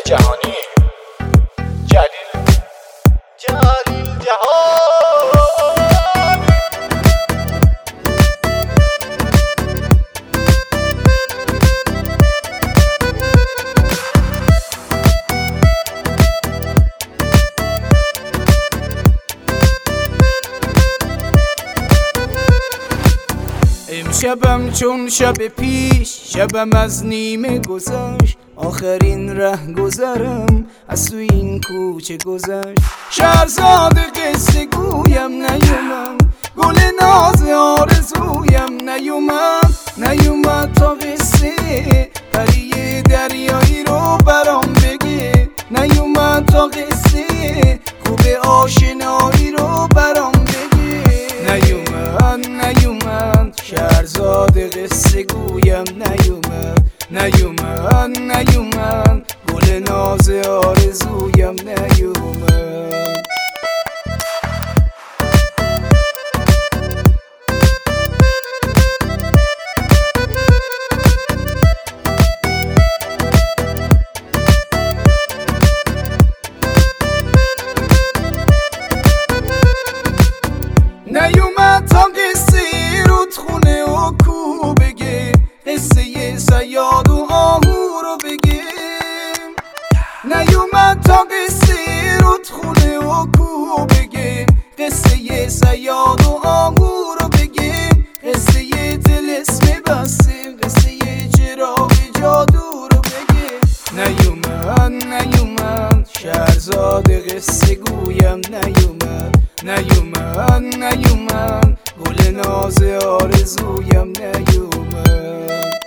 جهانی جلیل جهانی. امشبم چون شب پیش، شبم از نیمه گذشت، آخرین ره گذرم از تو این کوچه گذشت. شهرزاد قصه گویم نیومد، گل ناز آرزویم نیومد تا قصه پری دریایی رو برام بگه، نیومد تا قصه خوب آشنایی رو برام بگه، نیومد شهرزاد قصه گویم نیومد گل ناز آرزویم نیومد. نیومد تا قصه رودخونه و کو بگه، قصه صیاد و آهو رو بگه، نیومد تا قصه رودخونه و کو بگه، قصه صیاد و آهو رو بگه، قصه طلسم بسته، قصه چراغ جادو رو بگه. نیومد شهرزاد قصه گویم نیومد گل ناز آرزویم نیومد.